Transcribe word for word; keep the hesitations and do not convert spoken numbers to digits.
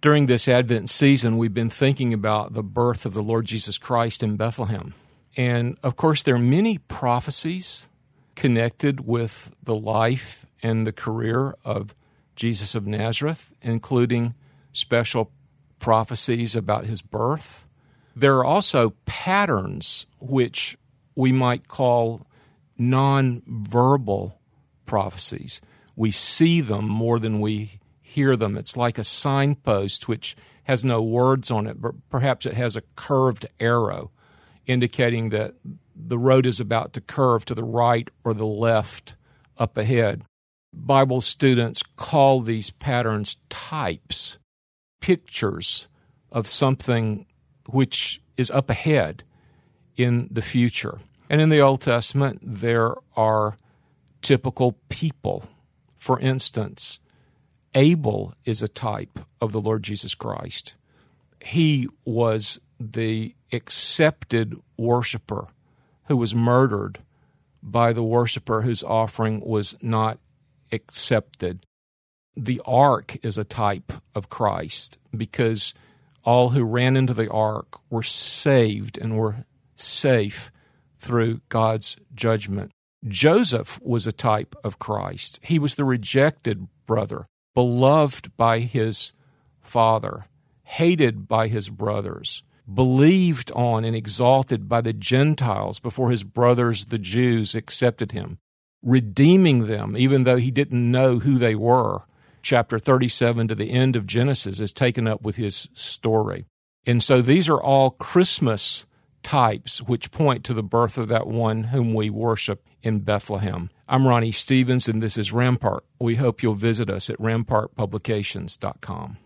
During this Advent season, we've been thinking about the birth of the Lord Jesus Christ in Bethlehem. And, of course, there are many prophecies connected with the life and the career of Jesus of Nazareth, including special prophecies about his birth. There are also patterns which we might call non-verbal prophecies. We see them more than we hear them. It's like a signpost which has no words on it, but perhaps it has a curved arrow indicating that the road is about to curve to the right or the left up ahead. Bible students call these patterns types, pictures of something which is up ahead in the future. And in the Old Testament, there are typical people. For instance, Abel is a type of the Lord Jesus Christ. He was the accepted worshiper who was murdered by the worshiper whose offering was not accepted. The ark is a type of Christ because all who ran into the ark were saved and were safe through God's judgment. Joseph was a type of Christ. He was the rejected brother, beloved by his father, hated by his brothers, believed on and exalted by the Gentiles before his brothers, the Jews, accepted him, redeeming them even though he didn't know who they were. Chapter thirty-seven to the end of Genesis is taken up with his story. And so these are all Christmas types which point to the birth of that one whom we worship in Bethlehem. I'm Ronnie Stevens, and this is Rampart. We hope you'll visit us at rampart publications dot com.